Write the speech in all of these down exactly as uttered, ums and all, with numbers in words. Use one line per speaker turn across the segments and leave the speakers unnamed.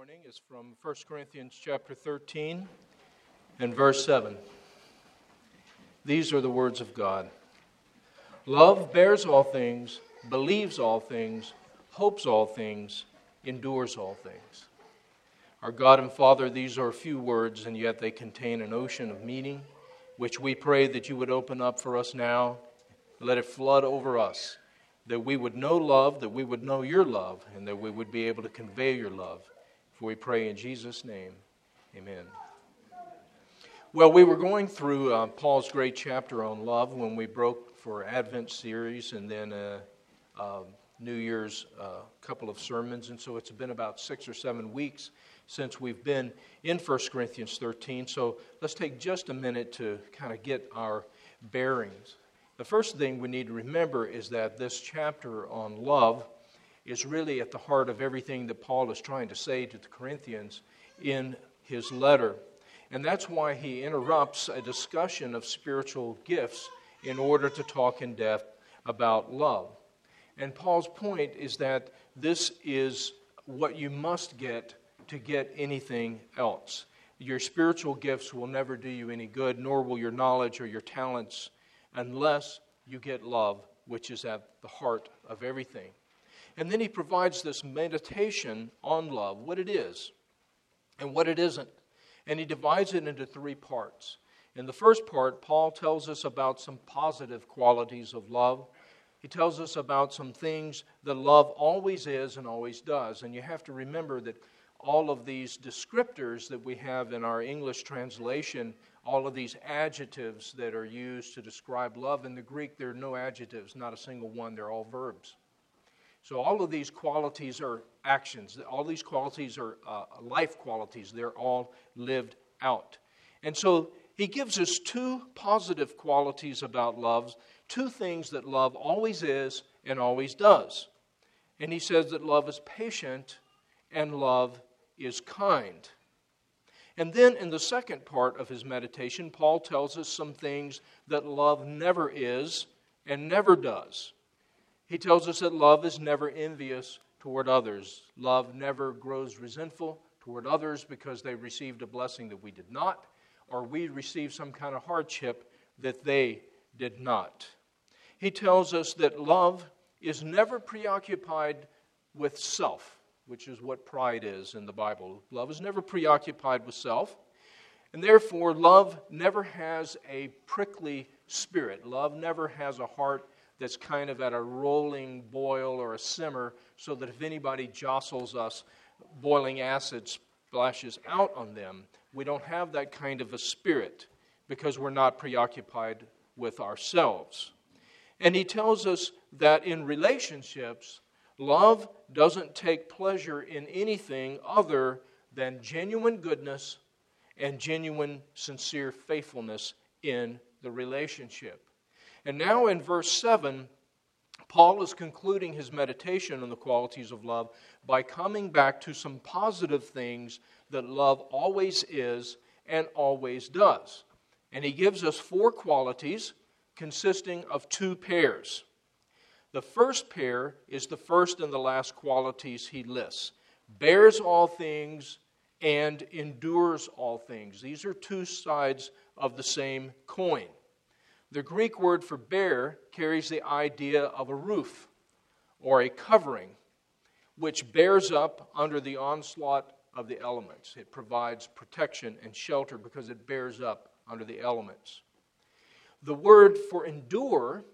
morning is from First Corinthians chapter thirteen and verse seven. These are the words of God. Love bears all things, believes all things, hopes all things, endures all things. Our God and Father, these are few words, and yet they contain an ocean of meaning, which we pray that you would open up for us now. Let it flood over us, that we would know love, that we would know your love, and that we would be able to convey your love. For we pray in Jesus' name, amen. Well, we were going through uh, Paul's great chapter on love when we broke for Advent series and then a uh, uh, New Year's uh, couple of sermons. And so it's been about six or seven weeks since we've been in First Corinthians thirteen. So let's take just a minute to kind of get our bearings. The first thing we need to remember is that this chapter on love is really at the heart of everything that Paul is trying to say to the Corinthians in his letter. And that's why he interrupts a discussion of spiritual gifts in order to talk in depth about love. And Paul's point is that this is what you must get to get anything else. Your spiritual gifts will never do you any good, nor will your knowledge or your talents, unless you get love, which is at the heart of everything. And then he provides this meditation on love, what it is and what it isn't. And he divides it into three parts. In the first part, Paul tells us about some positive qualities of love. He tells us about some things that love always is and always does. And you have to remember that all of these descriptors that we have in our English translation, all of these adjectives that are used to describe love, in the Greek there are no adjectives, not a single one, they're all verbs. So all of these qualities are actions. All these qualities are uh, life qualities. They're all lived out. And so he gives us two positive qualities about love, two things that love always is and always does. And he says that love is patient and love is kind. And then in the second part of his meditation, Paul tells us some things that love never is and never does. He tells us that love is never envious toward others. Love never grows resentful toward others because they received a blessing that we did not, or we received some kind of hardship that they did not. He tells us that love is never preoccupied with self, which is what pride is in the Bible. Love is never preoccupied with self, and therefore love never has a prickly spirit. Love never has a heart that's kind of at a rolling boil or a simmer, so that if anybody jostles us, boiling acid splashes out on them. We don't have that kind of a spirit because we're not preoccupied with ourselves. And he tells us that in relationships, love doesn't take pleasure in anything other than genuine goodness and genuine, sincere faithfulness in the relationship. And now in verse seven, Paul is concluding his meditation on the qualities of love by coming back to some positive things that love always is and always does. And he gives us four qualities consisting of two pairs. The first pair is the first and the last qualities he lists. Bears all things and endures all things. These are two sides of the same coin. The Greek word for bear carries the idea of a roof or a covering, which bears up under the onslaught of the elements. It provides protection and shelter because it bears up under the elements. The word for endure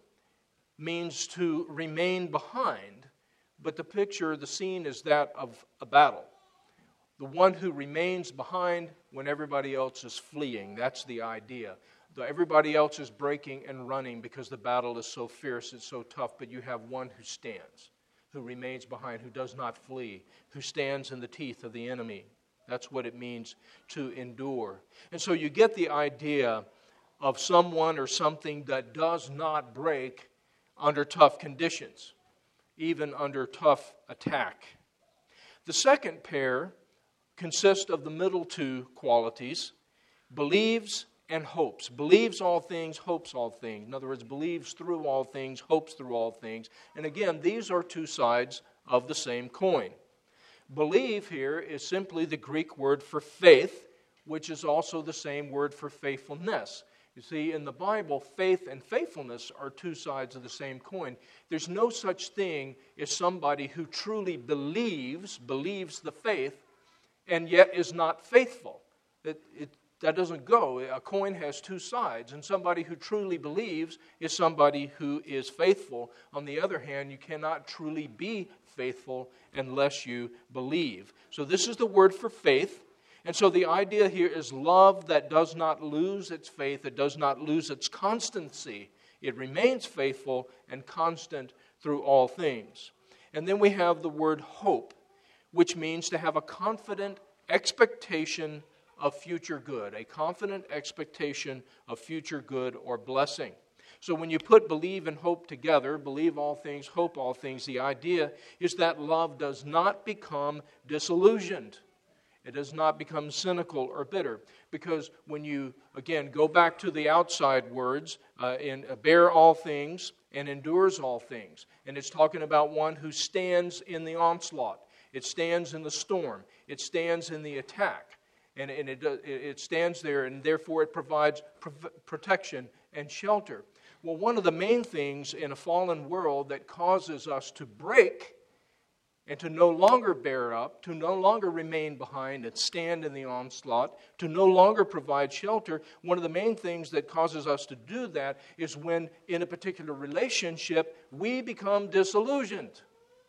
means to remain behind, but the picture, the scene is that of a battle. The one who remains behind when everybody else is fleeing. That's the idea. Though everybody else is breaking and running because the battle is so fierce, it's so tough, but you have one who stands, who remains behind, who does not flee, who stands in the teeth of the enemy. That's what it means to endure. And so you get the idea of someone or something that does not break under tough conditions, even under tough attack. The second pair consists of the middle two qualities, believes and hopes. Believes all things, hopes all things. In other words, believes through all things, hopes through all things. And again, these are two sides of the same coin. Believe here is simply the Greek word for faith, which is also the same word for faithfulness. You see, in the Bible, faith and faithfulness are two sides of the same coin. There's no such thing as somebody who truly believes, believes the faith, and yet is not faithful. It, it, that doesn't go. A coin has two sides, and somebody who truly believes is somebody who is faithful. On the other hand, you cannot truly be faithful unless you believe. So this is the word for faith. And so the idea here is love that does not lose its faith, it does not lose its constancy. It remains faithful and constant through all things. And then we have the word hope, which means to have a confident expectation of future good, a confident expectation of future good or blessing. So when you put believe and hope together, believe all things, hope all things, the idea is that love does not become disillusioned. It does not become cynical or bitter. Because when you, again, go back to the outside words, uh, in uh, bear all things and endures all things. And it's talking about one who stands in the onslaught. It stands in the storm. It stands in the attack. And, and it, it stands there, and therefore it provides pro- protection and shelter. Well, one of the main things in a fallen world that causes us to break and to no longer bear up, to no longer remain behind and stand in the onslaught, to no longer provide shelter, one of the main things that causes us to do that is when in a particular relationship we become disillusioned.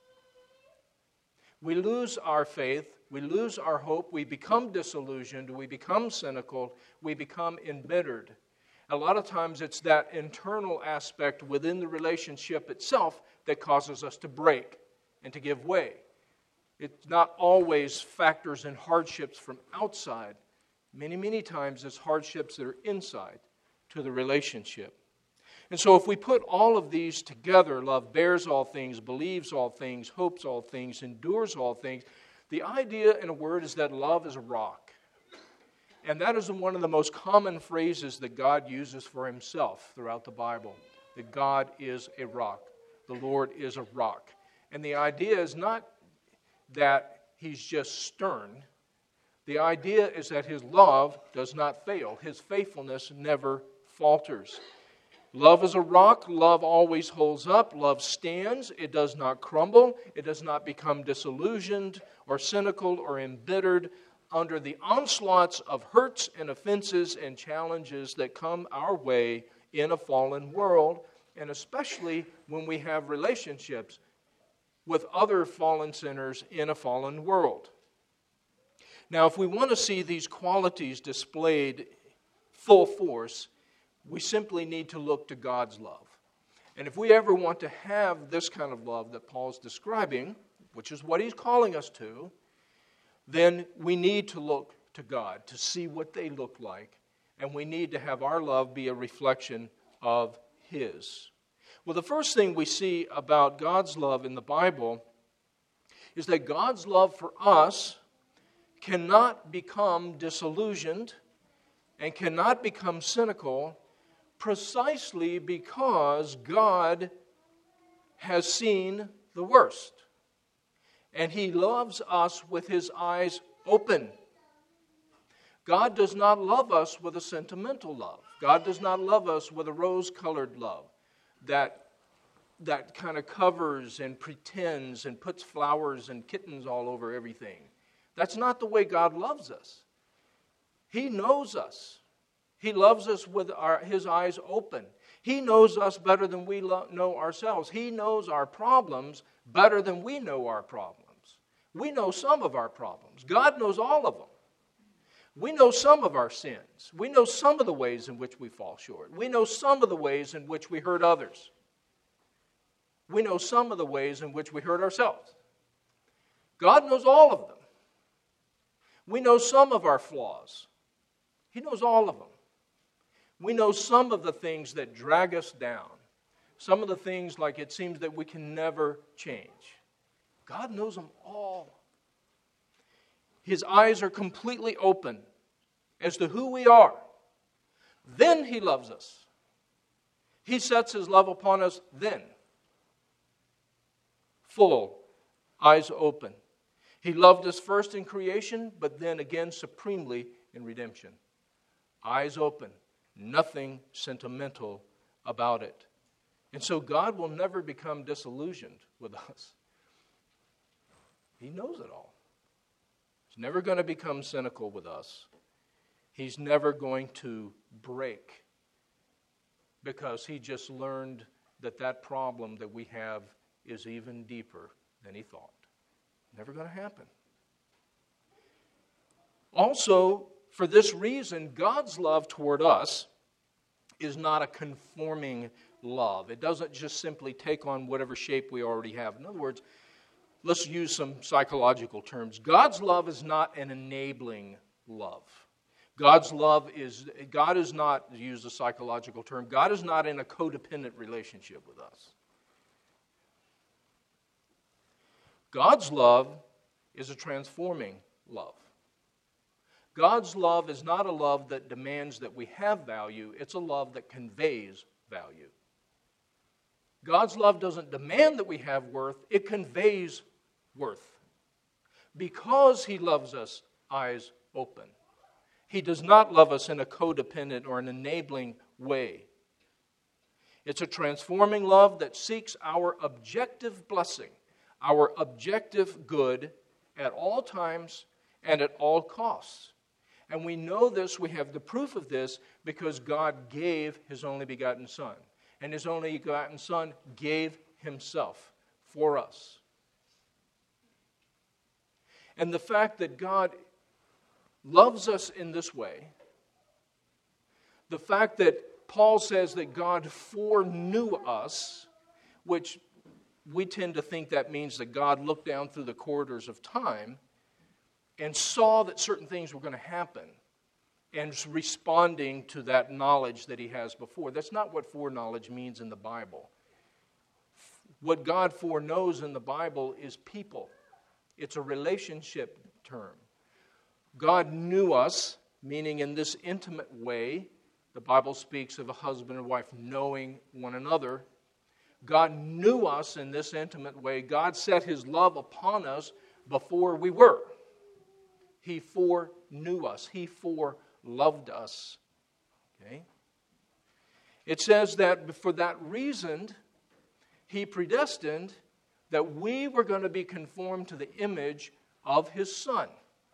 We lose our faith, we lose our hope, we become disillusioned, we become cynical, we become embittered. A lot of times it's that internal aspect within the relationship itself that causes us to break and to give way. It's not always factors and hardships from outside. Many, many times it's hardships that are inside to the relationship. And so if we put all of these together, love bears all things, believes all things, hopes all things, endures all things, the idea in a word is that love is a rock. And that is one of the most common phrases that God uses for himself throughout the Bible, that God is a rock. The Lord is a rock. And the idea is not that he's just stern. The idea is that his love does not fail. His faithfulness never falters. Love is a rock. Love always holds up. Love stands. It does not crumble. It does not become disillusioned or cynical or embittered under the onslaughts of hurts and offenses and challenges that come our way in a fallen world, and especially when we have relationships with other fallen sinners in a fallen world. Now, if we want to see these qualities displayed full force, we simply need to look to God's love. And if we ever want to have this kind of love that Paul's describing, which is what he's calling us to, then we need to look to God to see what they look like. And we need to have our love be a reflection of his. Well, the first thing we see about God's love in the Bible is that God's love for us cannot become disillusioned and cannot become cynical precisely because God has seen the worst. And he loves us with his eyes open. God does not love us with a sentimental love. God does not love us with a rose-colored love that, that kind of covers and pretends and puts flowers and kittens all over everything. That's not the way God loves us. He knows us. He loves us with our, his eyes open. He knows us better than we lo- know ourselves. He knows our problems better than we know our problems. We know some of our problems. God knows all of them. We know some of our sins. We know some of the ways in which we fall short. We know some of the ways in which we hurt others. We know some of the ways in which we hurt ourselves. God knows all of them. We know some of our flaws. He knows all of them. We know some of the things that drag us down. Some of the things like it seems that we can never change. God knows them all. His eyes are completely open as to who we are. Then he loves us. He sets his love upon us then. Full, eyes open. He loved us first in creation, but then again supremely in redemption. Eyes open, nothing sentimental about it. And so God will never become disillusioned with us. He knows it all. He's never going to become cynical with us. He's never going to break because he just learned that that problem that we have is even deeper than he thought. Never going to happen. Also, for this reason, God's love toward us is not a conforming love. It doesn't just simply take on whatever shape we already have. In other words, let's use some psychological terms. God's love is not an enabling love. God's love is, God is not, to use a psychological term, God is not in a codependent relationship with us. God's love is a transforming love. God's love is not a love that demands that we have value. It's a love that conveys value. God's love doesn't demand that we have worth. It conveys worth. Because he loves us, eyes open. He does not love us in a codependent or an enabling way. It's a transforming love that seeks our objective blessing, our objective good at all times and at all costs. And we know this, we have the proof of this, because God gave his only begotten Son. And his only begotten Son gave himself for us. And the fact that God loves us in this way, the fact that Paul says that God foreknew us, which we tend to think that means that God looked down through the corridors of time and saw that certain things were going to happen and is responding to that knowledge that he has before. That's not what foreknowledge means in the Bible. What God foreknows in the Bible is people. It's a relationship term. God knew us, meaning in this intimate way. The Bible speaks of a husband and wife knowing one another. God knew us in this intimate way. God set his love upon us before we were. He foreknew us. He foreloved us. Okay? It says that for that reason, he predestined that we were going to be conformed to the image of his Son.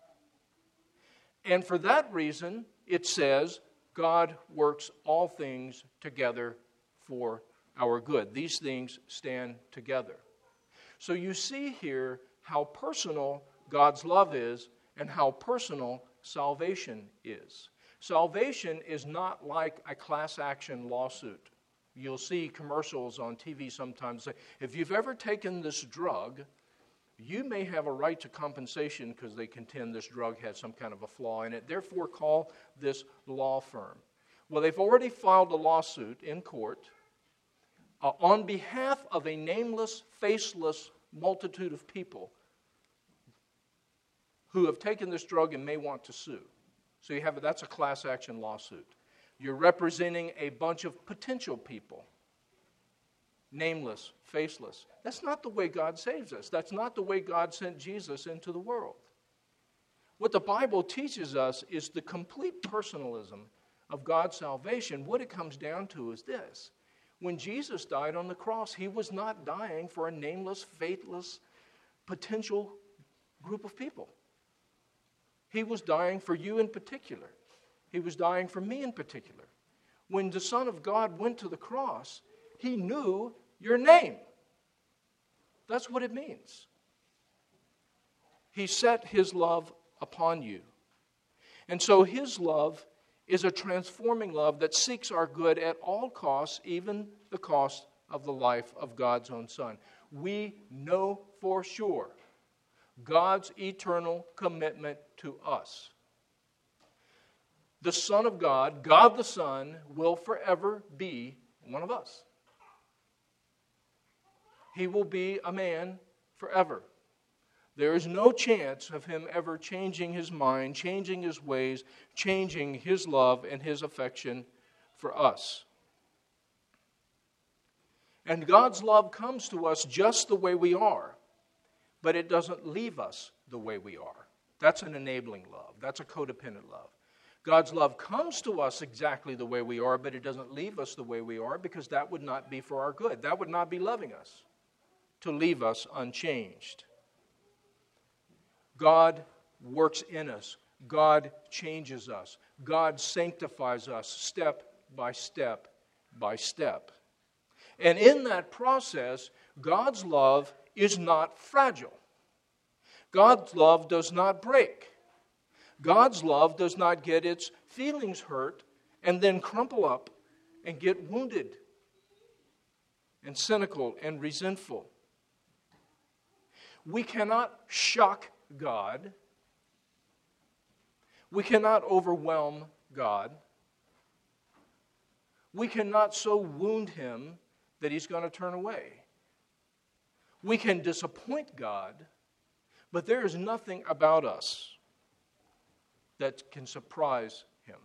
And for that reason, it says, God works all things together for our good. These things stand together. So you see here how personal God's love is and how personal salvation is. Salvation is not like a class action lawsuit. You'll see commercials on T V sometimes say, if you've ever taken this drug, you may have a right to compensation because they contend this drug has some kind of a flaw in it. Therefore, call this law firm. Well, they've already filed a lawsuit in court uh, on behalf of a nameless, faceless multitude of people who have taken this drug and may want to sue. So you have that's a class action lawsuit. You're representing a bunch of potential people. Nameless, faceless. That's not the way God saves us. That's not the way God sent Jesus into the world. What the Bible teaches us is the complete personalism of God's salvation. What it comes down to is this. When Jesus died on the cross, he was not dying for a nameless, faithless, potential group of people. He was dying for you in particular. He was dying for me in particular. When the Son of God went to the cross, he knew your name. That's what it means. He set his love upon you. And so his love is a transforming love that seeks our good at all costs, even the cost of the life of God's own Son. We know for sure God's eternal commitment to us. The Son of God, God the Son, will forever be one of us. He will be a man forever. There is no chance of him ever changing his mind, changing his ways, changing his love and his affection for us. And God's love comes to us just the way we are, but it doesn't leave us the way we are. That's an enabling love. That's a codependent love. God's love comes to us exactly the way we are, but it doesn't leave us the way we are, because that would not be for our good. That would not be loving us, to leave us unchanged. God works in us. God changes us. God sanctifies us step by step by step. And in that process, God's love is not fragile. God's love does not break. God's love does not get its feelings hurt and then crumple up and get wounded and cynical and resentful. We cannot shock God. We cannot overwhelm God. We cannot so wound Him that He's going to turn away. We can disappoint God, but there is nothing about us that can surprise Him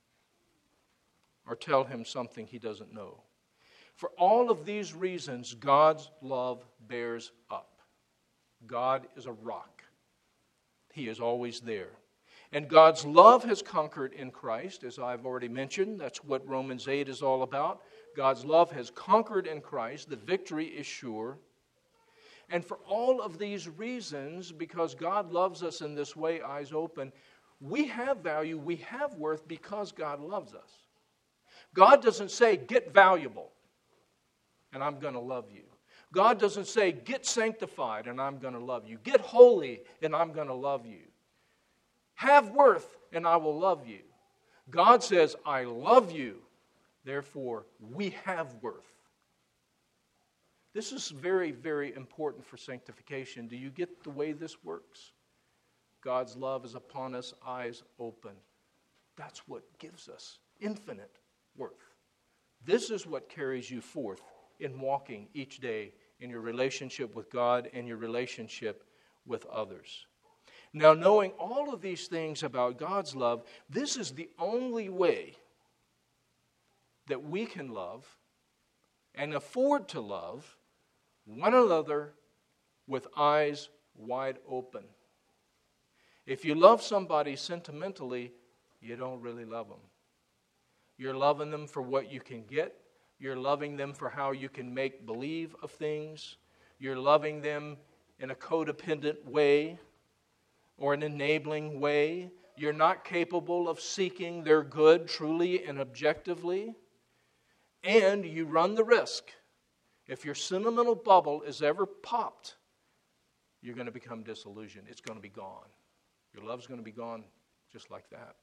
or tell Him something He doesn't know. For all of these reasons, God's love bears up. God is a rock. He is always there. And God's love has conquered in Christ, as I've already mentioned. That's what Romans eight is all about. God's love has conquered in Christ. The victory is sure. And for all of these reasons, because God loves us in this way, eyes open, we have value, we have worth because God loves us. God doesn't say, get valuable, and I'm going to love you. God doesn't say, get sanctified, and I'm going to love you. Get holy, and I'm going to love you. Have worth, and I will love you. God says, I love you, therefore we have worth. This is very, very important for sanctification. Do you get the way this works? God's love is upon us, eyes open. That's what gives us infinite worth. This is what carries you forth in walking each day in your relationship with God and your relationship with others. Now, knowing all of these things about God's love, this is the only way that we can love and afford to love one another with eyes wide open. If you love somebody sentimentally, you don't really love them. You're loving them for what you can get. You're loving them for how you can make believe of things. You're loving them in a codependent way or an enabling way. You're not capable of seeking their good truly and objectively. And you run the risk. If your sentimental bubble is ever popped, you're going to become disillusioned. It's going to be gone. Your love's going to be gone just like that.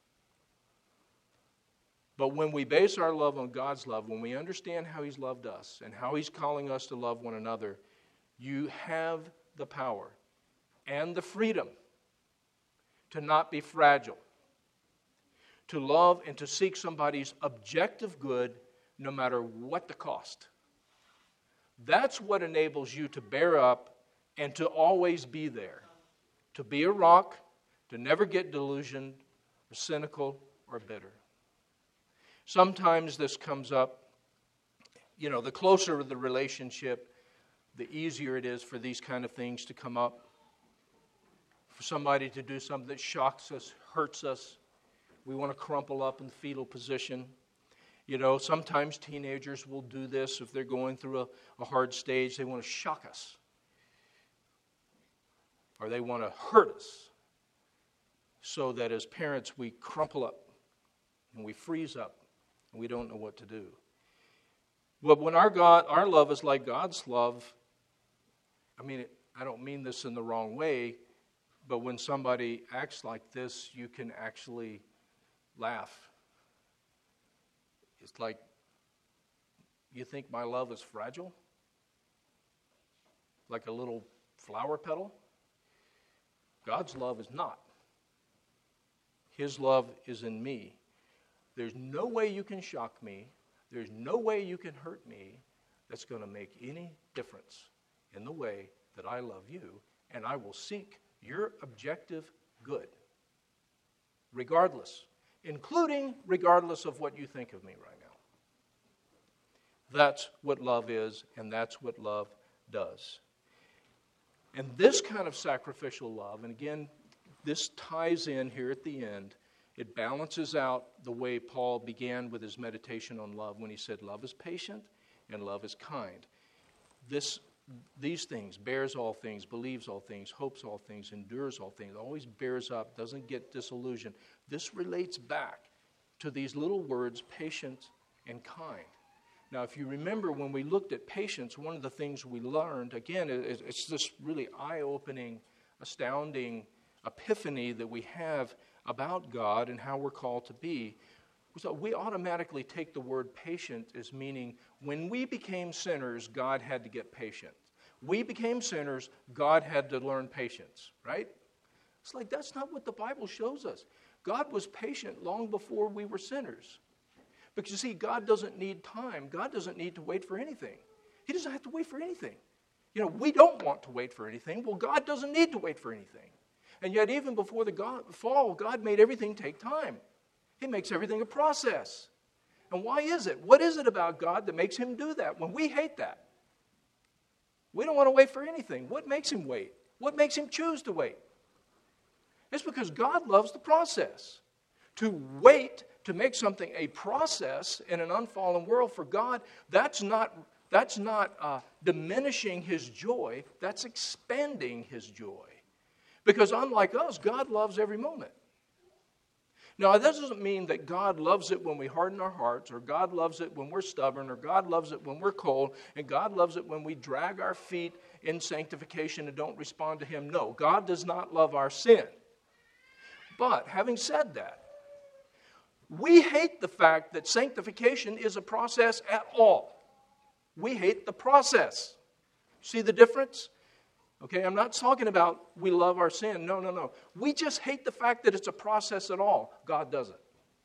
But when we base our love on God's love, when we understand how He's loved us and how He's calling us to love one another, you have the power and the freedom to not be fragile, to love and to seek somebody's objective good no matter what the cost. That's what enables you to bear up and to always be there, to be a rock, to never get delusioned or cynical or bitter. Sometimes this comes up, you know, the closer the relationship, the easier it is for these kind of things to come up. For somebody to do something that shocks us, hurts us, we want to crumple up in the fetal position. You know, sometimes teenagers will do this if they're going through a, a hard stage. They want to shock us. Or they want to hurt us. So that as parents we crumple up and we freeze up and we don't know what to do. But when our God, our love is like God's love, I mean, it, I don't mean this in the wrong way, but when somebody acts like this, you can actually laugh. It's like, you think my love is fragile? Like a little flower petal? God's love is not. His love is in me. There's no way you can shock me. There's no way you can hurt me that's going to make any difference in the way that I love you, and I will seek your objective good, regardless, including regardless of what you think of me right now. That's what love is, and that's what love does. And this kind of sacrificial love, and again, this ties in here at the end, it balances out the way Paul began with his meditation on love when he said, love is patient and love is kind. This, these things, bears all things, believes all things, hopes all things, endures all things, always bears up, doesn't get disillusioned. This relates back to these little words, patient and kind. Now, if you remember when we looked at patience, one of the things we learned, again, it's this really eye-opening, astounding epiphany that we have about God and how we're called to be. So we automatically take the word patient as meaning when we became sinners, God had to get patient. We became sinners, God had to learn patience, right? It's like that's not what the Bible shows us. God was patient long before we were sinners. Because you see, God doesn't need time. God doesn't need to wait for anything. He doesn't have to wait for anything. You know, we don't want to wait for anything. Well, God doesn't need to wait for anything. And yet, even before the God, fall, God made everything take time. He makes everything a process. And why is it? What is it about God that makes him do that when we hate that? We don't want to wait for anything. What makes him wait? What makes him choose to wait? It's because God loves the process. To wait to make something a process in an unfallen world for God, that's not, that's not uh, diminishing his joy, that's expanding his joy. Because unlike us, God loves every moment. Now, that doesn't mean that God loves it when we harden our hearts, or God loves it when we're stubborn, or God loves it when we're cold, and God loves it when we drag our feet in sanctification and don't respond to him. No, God does not love our sin. But having said that, we hate the fact that sanctification is a process at all. We hate the process. See the difference? Okay, I'm not talking about we love our sin. No, no, no. We just hate the fact that it's a process at all. God doesn't.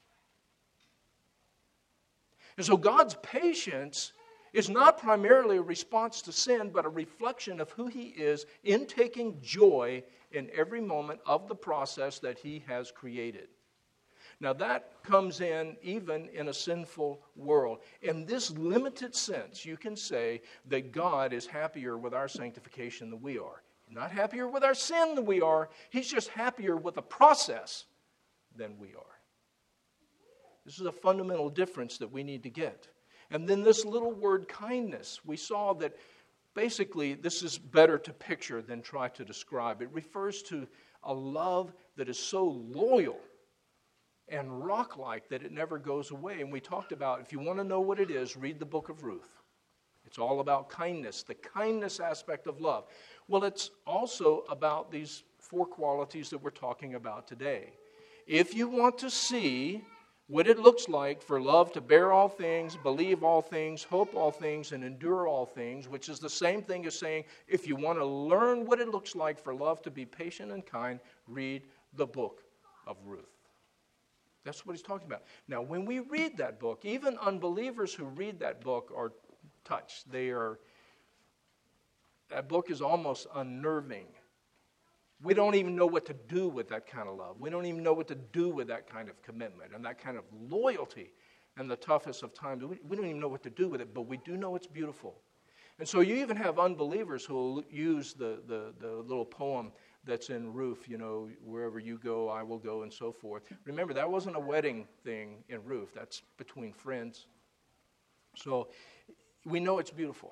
And so God's patience is not primarily a response to sin, but a reflection of who he is in taking joy in every moment of the process that he has created. Now that comes in even in a sinful world. In this limited sense, you can say that God is happier with our sanctification than we are. He's not happier with our sin than we are. He's just happier with the process than we are. This is a fundamental difference that we need to get. And then this little word kindness, we saw that basically this is better to picture than try to describe. It refers to a love that is so loyal and rock-like that it never goes away. And we talked about, if you want to know what it is, read the book of Ruth. It's all about kindness, the kindness aspect of love. Well, it's also about these four qualities that we're talking about today. If you want to see what it looks like for love to bear all things, believe all things, hope all things, and endure all things, which is the same thing as saying, if you want to learn what it looks like for love to be patient and kind, read the book of Ruth. That's what he's talking about. Now, when we read that book, even unbelievers who read that book are touched. They are, that book is almost unnerving. We don't even know what to do with that kind of love. We don't even know what to do with that kind of commitment and that kind of loyalty in the toughest of times. We, we don't even know what to do with it, but we do know it's beautiful. And so you even have unbelievers who will use the, the, the little poem that's in Ruth, you know, wherever you go, I will go, and so forth. Remember, that wasn't a wedding thing in Ruth. That's between friends. So we know it's beautiful.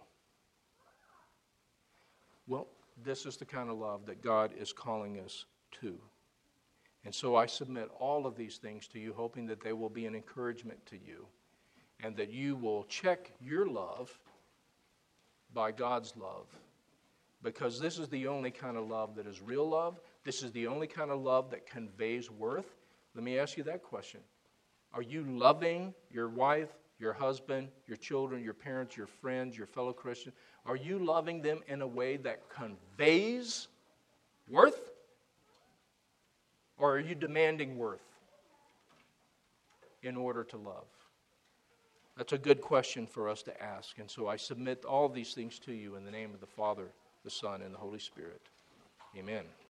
Well, this is the kind of love that God is calling us to. And so I submit all of these things to you, hoping that they will be an encouragement to you, and that you will check your love by God's love. Because this is the only kind of love that is real love. This is the only kind of love that conveys worth. Let me ask you that question. Are you loving your wife, your husband, your children, your parents, your friends, your fellow Christians? Are you loving them in a way that conveys worth? Or are you demanding worth in order to love? That's a good question for us to ask. And so I submit all these things to you in the name of the Father, the Son, and the Holy Spirit. Amen.